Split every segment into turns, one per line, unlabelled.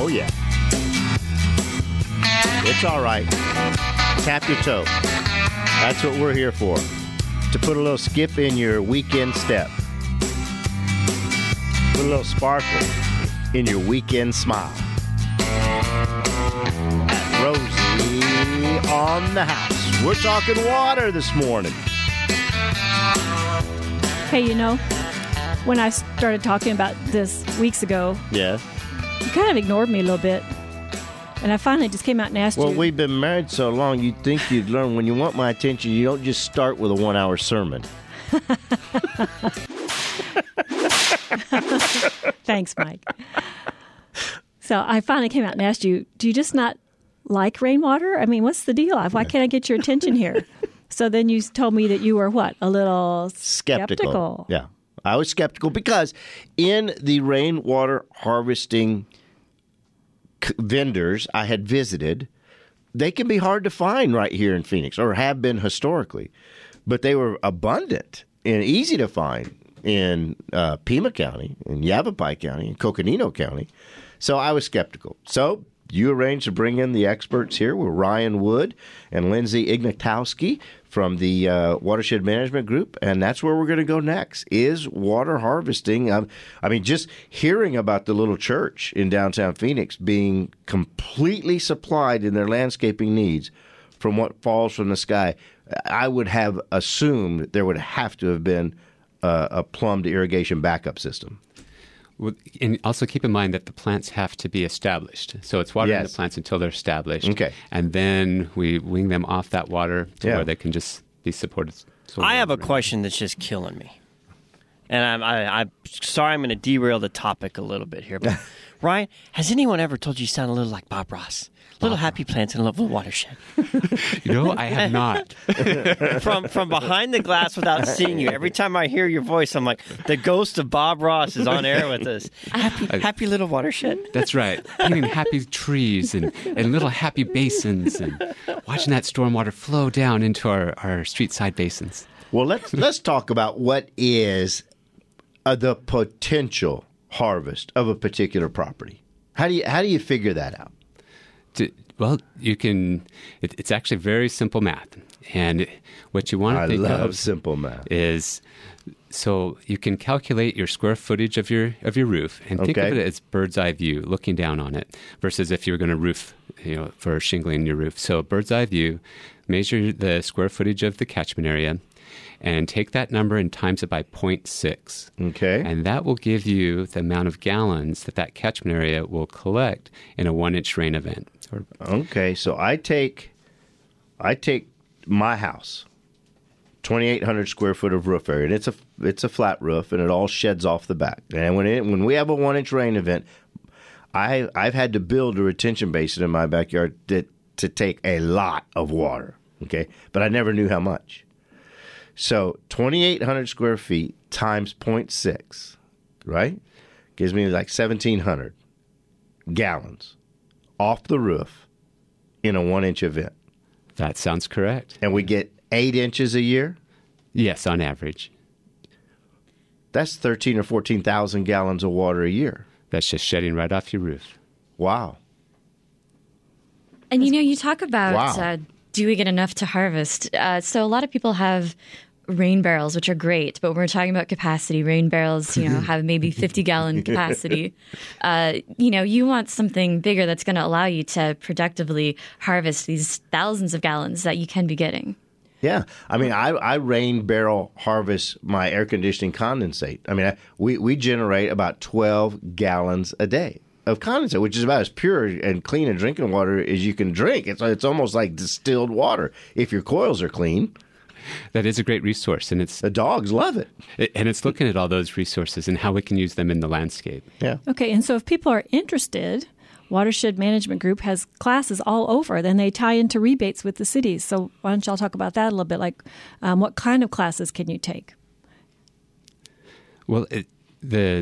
Oh, yeah. It's all right. Tap your toe. That's what we're here for. To put a little skip in your weekend step. Put a little sparkle in your weekend smile. At Rosie on the house. We're talking water this morning.
Hey, you know, when I started talking about this weeks ago,
Yeah.
you kind of ignored me a little bit. And I finally just came out and asked you.
Well, we've been married so long, you'd think you'd learn when you want my attention, you don't just start with a 1-hour sermon.
Thanks, Mike. So I finally came out and asked you, do you just not like rainwater? I mean, what's the deal? Why can't I get your attention here? So then you told me that you were what? A little skeptical.
Yeah. I was skeptical because in the rainwater harvesting vendors I had visited, they can be hard to find right here in Phoenix, or have been historically. But they were abundant and easy to find in Pima County, in Yavapai County, in Coconino County. So I was skeptical. So you arranged to bring in the experts here with Ryan Wood and Lindsay Ignatowski from the Watershed Management Group, and that's where we're going to go next, is water harvesting. I mean, just hearing about the little church in downtown Phoenix being completely supplied in their landscaping needs from what falls from the sky, I would have assumed there would have to have been a plumbed irrigation backup system.
Well, and also keep in mind that the plants have to be established. So it's watering the plants until they're established.
Okay.
And then we wing them off that water to where they can just be supported.
I have a question that's just killing me. And I'm sorry I'm going to derail the topic a little bit here. But Ryan, has anyone ever told you sound a little like Bob Ross? Little happy plants in a lovely watershed.
I have not.
From behind the glass without seeing you. Every time I hear your voice, I'm like, the ghost of Bob Ross is on air with us. Happy little watershed.
That's right. Painting happy trees and little happy basins and watching that stormwater flow down into our street side basins.
Well, let's talk about what is the potential harvest of a particular property. How do you figure that out?
Well, you can. It's actually very simple math, and what you want to think of
simple math
is so you can calculate your square footage of your roof, and think of it as bird's eye view, looking down on it, versus if you were going to roof, for shingling your roof. So bird's eye view, measure the square footage of the catchment area, and take that number and times it by 0.6.
Okay.
And that will give you the amount of gallons that catchment area will collect in a 1-inch rain event.
Okay, so I take my house, 2,800 square foot of roof area, and it's a flat roof, and it all sheds off the back. And when we have a 1-inch rain event, I've had to build a retention basin in my backyard to take a lot of water. Okay, but I never knew how much. So 2,800 square feet times 0.6, right, gives me like 1,700 gallons off the roof in a 1-inch event.
That sounds correct.
And we get 8 inches a year?
Yes, on average.
That's 13 or 14,000 gallons of water a year.
That's just shedding right off your roof.
Wow.
And you talk about do we get enough to harvest? So a lot of people have rain barrels, which are great, but when we're talking about capacity, rain barrels, have maybe 50-gallon capacity. You want something bigger that's going to allow you to productively harvest these thousands of gallons that you can be getting.
Yeah. I mean, I rain barrel harvest my air conditioning condensate. I mean, we generate about 12 gallons a day of condensate, which is about as pure and clean and drinking water as you can drink. It's almost like distilled water if your coils are clean.
That is a great resource, and
the dogs love it.
And it's looking at all those resources and how we can use them in the landscape.
Yeah.
Okay, and so if people are interested, Watershed Management Group has classes all over. Then they tie into rebates with the cities. So why don't y'all talk about that a little bit? Like, what kind of classes can you take?
Well,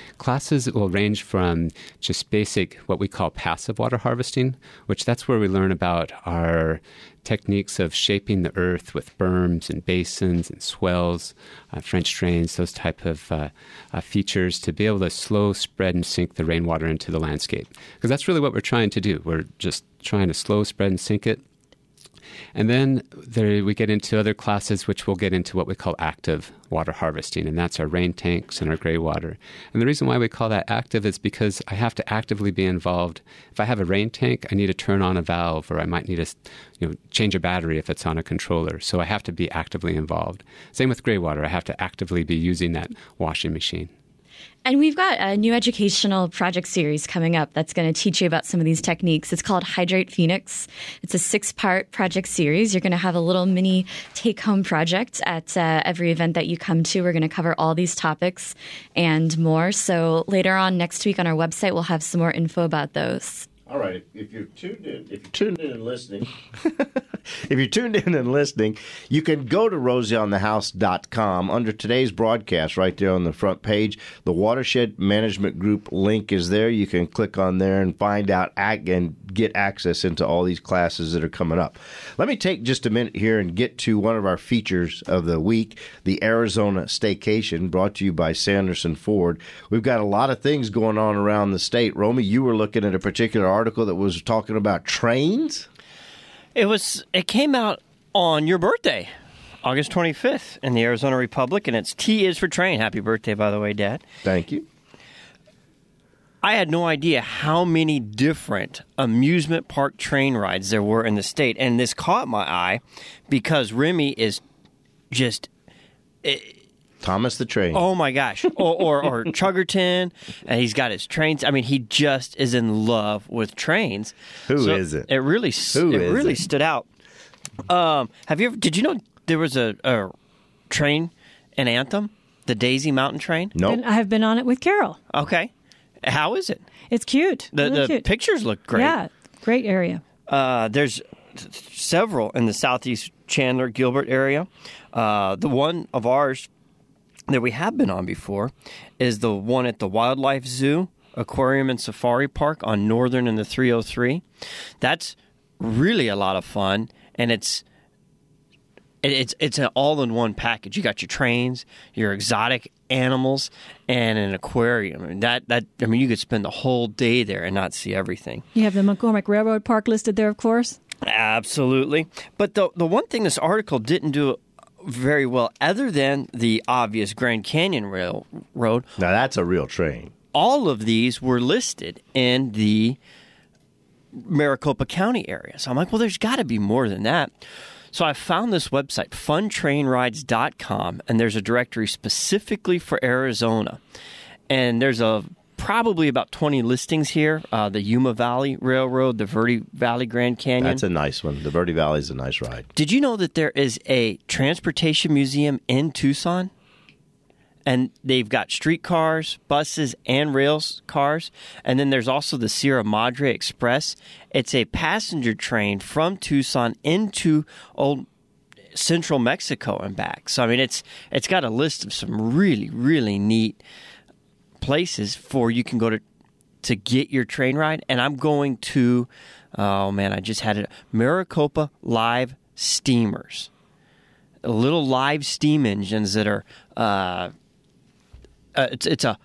classes will range from just basic, what we call passive water harvesting, which that's where we learn about our techniques of shaping the earth with berms and basins and swells, French drains, those type of features to be able to slow spread and sink the rainwater into the landscape. Because that's really what we're trying to do. We're just trying to slow spread and sink it. And then we get into other classes, which we'll get into what we call active water harvesting, and that's our rain tanks and our gray water. And the reason why we call that active is because I have to actively be involved. If I have a rain tank, I need to turn on a valve, or I might need to change a battery if it's on a controller. So I have to be actively involved. Same with gray water. I have to actively be using that washing machine.
And we've got a new educational project series coming up that's going to teach you about some of these techniques. It's called Hydrate Phoenix. It's a 6-part project series. You're going to have a little mini take-home project at every event that you come to. We're going to cover all these topics and more. So later on next week on our website, we'll have some more info about those.
All right. If you're tuned in and listening, you can go to rosieonthehouse.com. Under today's broadcast, right there on the front page, the Watershed Management Group link is there. You can click on there and find out and get access into all these classes that are coming up. Let me take just a minute here and get to one of our features of the week, the Arizona Staycation, brought to you by Sanderson Ford. We've got a lot of things going on around the state. Romy, you were looking at a particular article that was talking about trains.
It came out on your birthday, August 25th, in the Arizona Republic, and it's T is for train. Happy birthday, by the way, Dad.
Thank you.
I had no idea how many different amusement park train rides there were in the state, and this caught my eye because Remy is just...
Thomas the Train.
Oh, my gosh. or Chuggerton, and he's got his trains. I mean, he just is in love with trains.
Who is it?
It really stood out. Did you know there was a train in Anthem, the Daisy Mountain Train?
No.
Nope. I've been on it with Carol.
Okay. How is it?
It's cute.
The
cute.
pictures look great.
Yeah, great area.
There's several in the southeast Chandler, Gilbert area. The one of ours that we have been on before is the one at the Wildlife Zoo, Aquarium and Safari Park on Northern and the 303. That's really a lot of fun, and it's an all-in-one package. You got your trains, your exotic animals, and an aquarium. And you could spend the whole day there and not see everything.
You have the McCormick Railroad Park listed there, of course.
Absolutely. But the one thing this article didn't do very well, other than the obvious Grand Canyon Railroad.
Now, that's a real train.
All of these were listed in the Maricopa County area. So I'm like, well, there's got to be more than that. So I found this website, funtrainrides.com, and there's a directory specifically for Arizona. And there's probably about 20 listings here. The Yuma Valley Railroad, the Verde Valley Grand Canyon.
That's a nice one. The Verde Valley is a nice ride.
Did you know that there is a transportation museum in Tucson? And they've got streetcars, buses, and rails cars. And then there's also the Sierra Madre Express. It's a passenger train from Tucson into old central Mexico and back. So, I mean, it's got a list of some really, really neat places you can go to get your train ride. And I'm going to, I just had it, Maricopa Live Steamers. Little live steam engines that are, it's a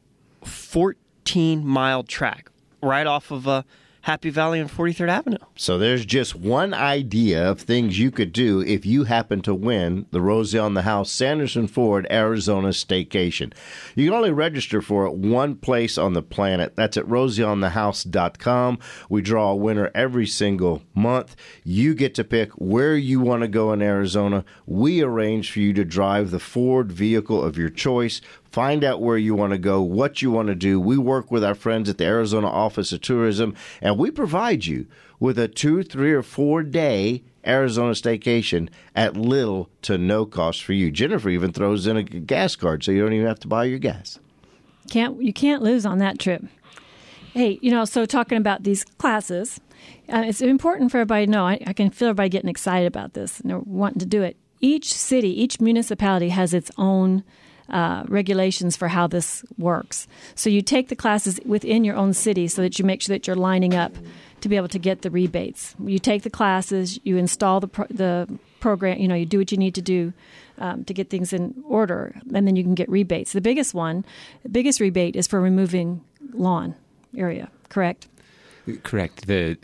14-mile track right off of Happy Valley on 43rd Avenue.
So there's just one idea of things you could do if you happen to win the Rosie on the House Sanderson Ford Arizona Staycation. You can only register for it one place on the planet. That's at rosieonthehouse.com. We draw a winner every single month. You get to pick where you want to go in Arizona. We arrange for you to drive the Ford vehicle of your choice. Find out where you want to go, what you want to do. We work with our friends at the Arizona Office of Tourism, and we provide you with a 2, 3, or 4 day Arizona staycation at little to no cost for you. Jennifer even throws in a gas card, so you don't even have to buy your gas.
You can't lose on that trip. Hey, so talking about these classes, it's important for everybody to know. I can feel everybody getting excited about this and they're wanting to do it. Each city, each municipality has its own regulations for how this works. So you take the classes within your own city so that you make sure that you're lining up to be able to get the rebates. You take the classes, you install the program, you do what you need to do to get things in order, and then you can get rebates. The biggest rebate is for removing lawn area, correct?
Correct. The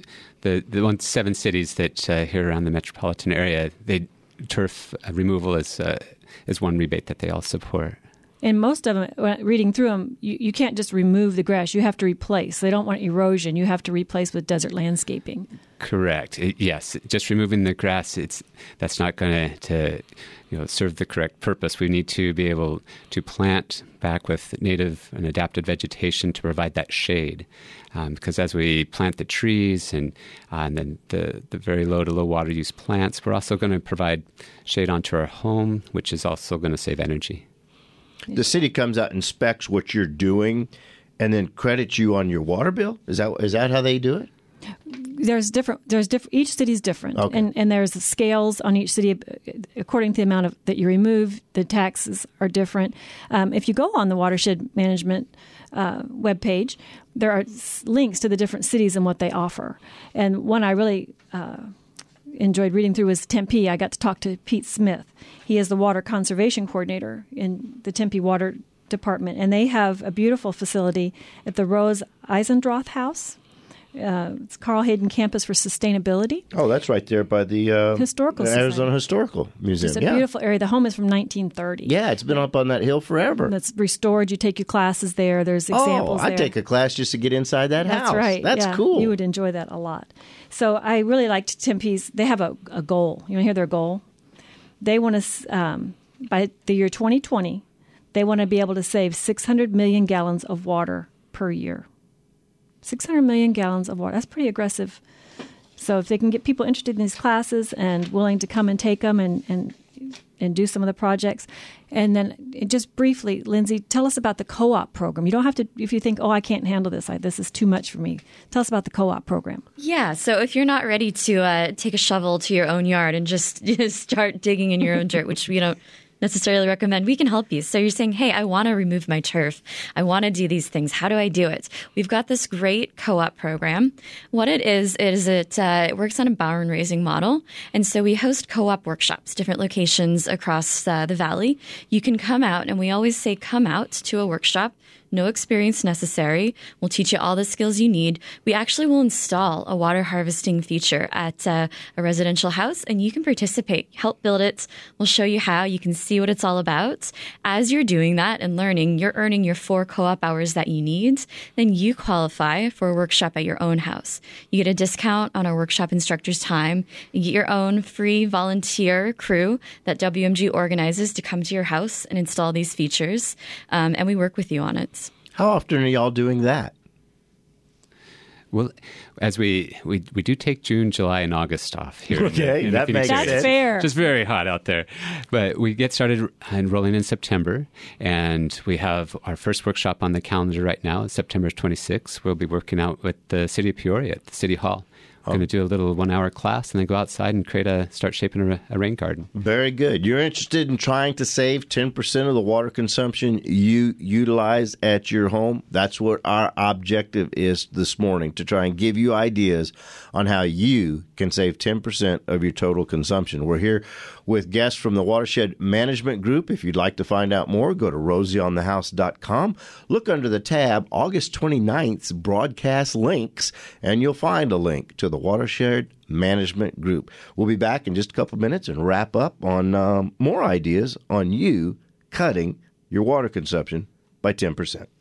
7 cities that here around the metropolitan area, turf removal is one rebate that they all support.
And most of them, reading through them, you can't just remove the grass. You have to replace. They don't want erosion. You have to replace with desert landscaping.
Correct. Yes, just removing the grass, that's not going to serve the correct purpose. We need to be able to plant back with native and adapted vegetation to provide that shade. Because as we plant the trees and then the very low to low water use plants, we're also going to provide shade onto our home, which is also going to save energy.
The city comes out, inspects what you're doing, and then credits you on your water bill? Is that how they do it?
There's different. Each city's different, okay. and there's scales on each city according to the amount that you remove. The taxes are different. If you go on the watershed management webpage, there are links to the different cities and what they offer. And one I really enjoyed reading through was Tempe. I got to talk to Pete Smith. He is the water conservation coordinator in the Tempe Water Department, and they have a beautiful facility at the Rose Eisendroth House. It's Carl Hayden Campus for Sustainability.
Oh, that's right there by the
Historical
Arizona Historical Museum.
It's a beautiful area. The home is from 1930.
Yeah, it's been up on that hill forever.
It's restored. You take your classes there. There's examples there.
I'd take a class just to get inside that house.
That's right.
That's cool.
You would enjoy that a lot. So I really liked Tempe's. They have a goal. You want to hear their goal? They want to, by the year 2020, they want to be able to save 600 million gallons of water per year. 600 million gallons of water. That's pretty aggressive. So if they can get people interested in these classes and willing to come and take them and do some of the projects. And then just briefly, Lindsay, tell us about the co-op program. You don't have to, if you think, I can't handle this, this is too much for me. Tell us about the co-op program.
Yeah, so if you're not ready to take a shovel to your own yard and just start digging in your own dirt, which we don't necessarily recommend, we can help you. So you're saying, hey, I want to remove my turf. I want to do these things. How do I do it? We've got this great co-op program. What it is it works on a bower and raising model. And so we host co-op workshops, different locations across the valley. You can come out, and we always say come out to a workshop. No experience necessary. We'll teach you all the skills you need. We actually will install a water harvesting feature at a residential house, and you can participate, help build it. We'll show you how. You can see what it's all about. As you're doing that and learning, you're earning your 4 co-op hours that you need. Then you qualify for a workshop at your own house. You get a discount on our workshop instructor's time. You get your own free volunteer crew that WMG organizes to come to your house and install these features, and we work with you on it.
How often are y'all doing that?
Well, as we do take June, July, and August off here.
Okay, that makes sense.
That's fair.
Just very hot out there. But we get started enrolling in September, and we have our first workshop on the calendar right now. It's September 26th. We'll be working out with the City of Peoria at the City Hall. We're going to do a little 1-hour class and then go outside and start shaping a rain garden.
Very good. You're interested in trying to save 10% of the water consumption you utilize at your home? That's what our objective is this morning, to try and give you ideas on how you can save 10% of your total consumption. We're here with guests from the Watershed Management Group. If you'd like to find out more, go to rosieonthehouse.com. Look under the tab August 29th's broadcast links, and you'll find a link to the Watershed Management Group. We'll be back in just a couple of minutes and wrap up on more ideas on you cutting your water consumption by 10%.